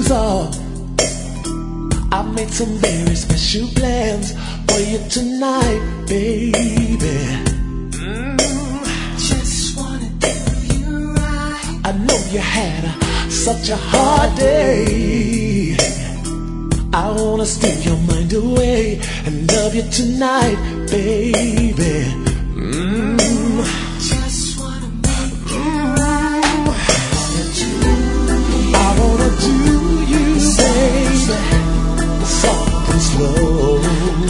all. I made some very special plans for you tonight, baby. Just wanna do you right. I know you had such a hard day. I wanna steal your mind away and love you tonight, baby. Just wanna make it right. I wanna do you, baby, soft and slow.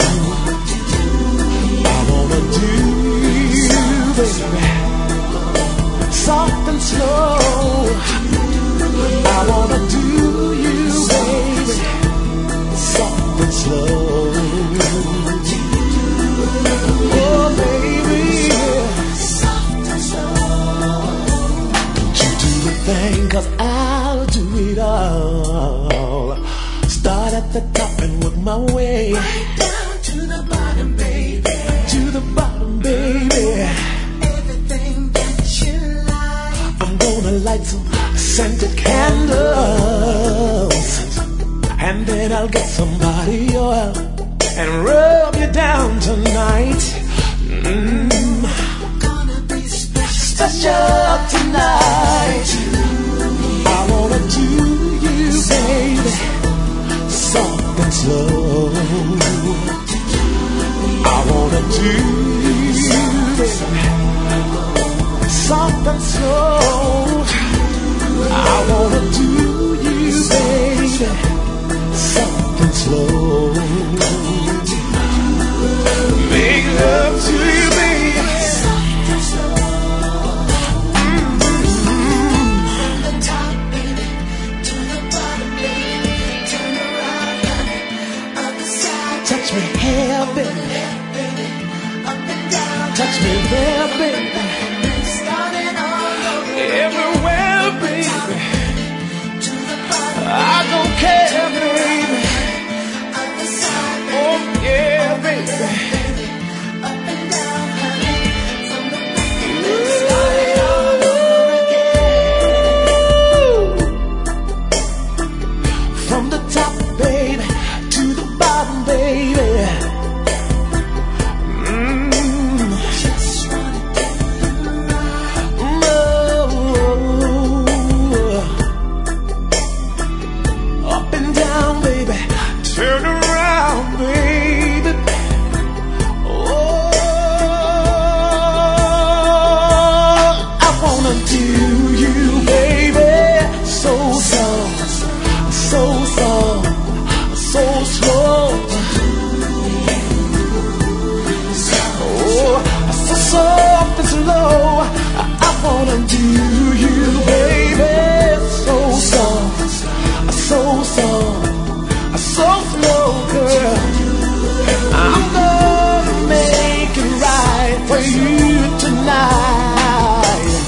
I wanna do you, baby, soft and slow. I wanna do you, baby, soft and slow. Oh, baby, Soft and slow. don't you do the thing, 'cause I'll do it all. Start at the top and work my way Right down to the bottom, baby. to the bottom, baby. Everything that you like. I'm gonna light some scented candles, and then I'll get some body oil and rub you down tonight. Gonna be Special tonight. I wanna do you, baby, soft and slow. I wanna do you, baby, soft and slow. I wanna do you, baby, soft and slow. Make love to you, baby. soft and slow. From the top, baby, to the bottom, baby. Turn around, honey. Other side, Touch me here, baby. baby. Up and down, Touch me there, baby. starting all over. Everywhere, baby. To the bottom, I don't care, baby. other side, Oh, yeah, baby. up and down, honey. From the beginning, starting all over again. From the top, baby, to the bottom, baby. Just wanna do you right. Up and down, baby. Turn around, baby. Oh, I wanna do you, baby. So soft, so soft, so slow. Oh, so soft and slow. I wanna do you, baby. So soft, so soft, so slow, girl. I'm gonna make it right for you tonight.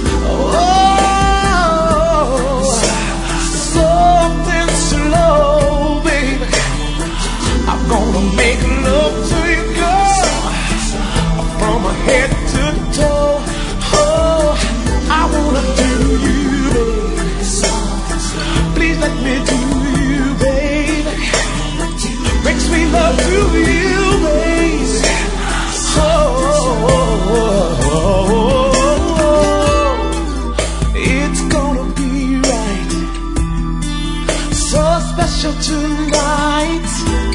Oh, soft and slow, baby. I'm gonna make love to you, girl, from my head to toe. Oh, I wanna do you, baby. Please let me do you, baby. Makes me love to you, baby. It's gonna be right. So special tonight.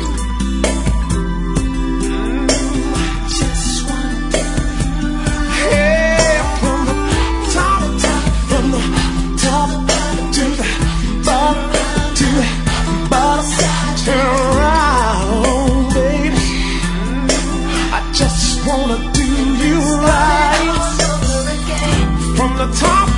Just wanna do Hey, from the top to the bottom, to the bottom. Turn around, baby. I just wanna do you right. all over again. From the top